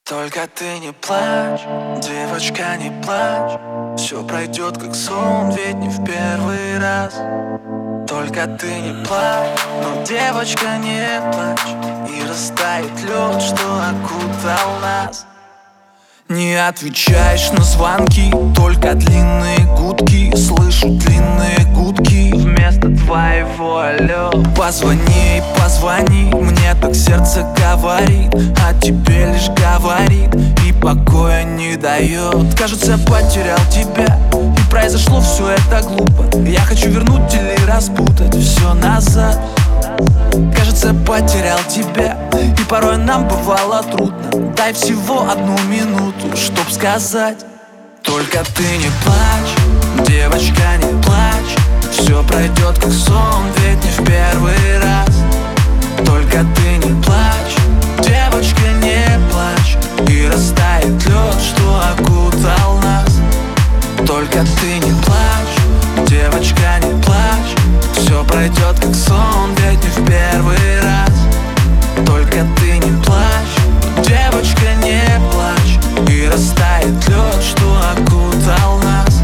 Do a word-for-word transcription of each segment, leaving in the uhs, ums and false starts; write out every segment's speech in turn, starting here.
Только ты не плачь, девочка, не плачь. Все пройдет как сон, ведь не в первый раз. Только ты не плачь, но, девочка, не плачь. И растает лед, что окутал нас. Не отвечаешь на звонки, только длинные гудки. Слышу длинные гудки вместо твоего алло. Позвони, позвони, мне так сердце говорит, а тебе лишь говорит и покоя не дает. Кажется, я потерял тебя, и произошло все это глупо. Я хочу вернуть или распутать все назад. Кажется, я потерял тебя, и порой нам бывало трудно. Дай всего одну минуту, чтоб сказать: только ты не плачь, девочка, не плачь. Все пройдет как сон, ведь не в первый раз. Только ты не плачь, девочка, не плачь. И растает лед, что окутал нас. Только ты не плачь, девочка, не плачь. Все пройдет как сон, ведь не в первый раз. Только ты не плачь, девочка, не плачь. И растает лед, что окутал нас.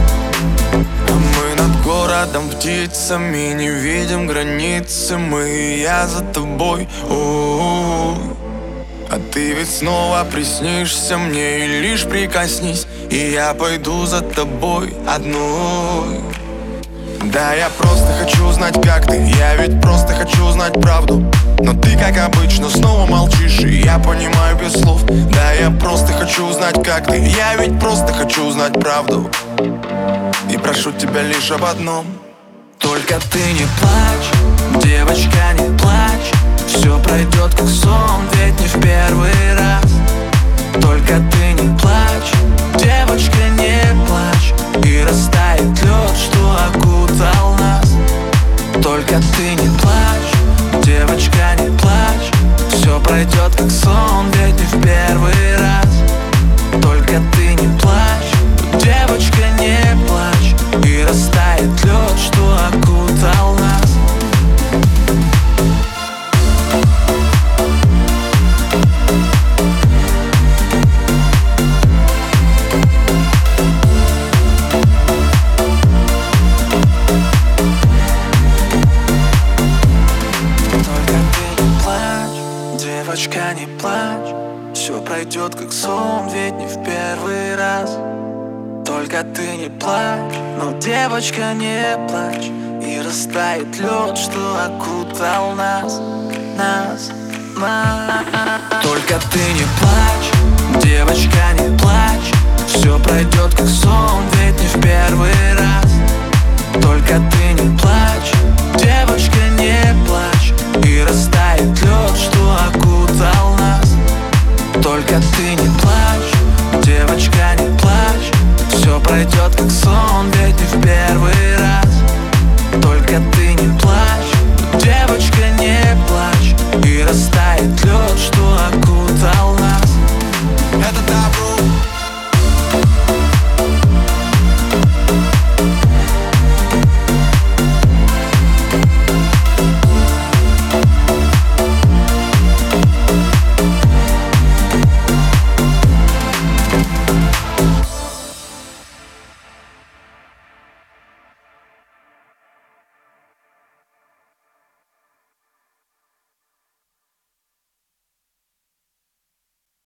А мы над городом птицами, не видим границы. Мы и я за тобой. О-о-о. А ты ведь снова приснишься мне, и лишь прикоснись, и я пойду за тобой одной. Да, я просто хочу знать, как ты. Я ведь просто хочу знать правду. Но ты, как обычно, снова молчишь, и я понимаю без слов. Да, я просто хочу знать, как ты. Я ведь просто хочу знать правду. И прошу тебя лишь об одном: только ты не плачь, девочка, не плачь. Все пройдет как сон, ведь не в первый раз. Только ты не плачь, девочка, не плачь. И растает лед, что окутал нас. Только ты не плачь, девочка, не плачь. Все пройдет как сон, ведь не в первый раз. Только ты не плачь, девочка, не плачь. И растает лед, что окутал нас. Девочка, не плачь, все пройдет как сон, ведь не в первый раз. Только ты не плачь, но, девочка, не плачь. И растает лед, что окутал нас, нас, нас. Только ты не плачь, девочка, не плачь. Все пройдет как сон, ведь не в первый раз. Только ты не плачь, девочка, не плачь. И растает лед, что окутал нас. Только ты не плачь, девочка, не плачь. Все пройдет как сон,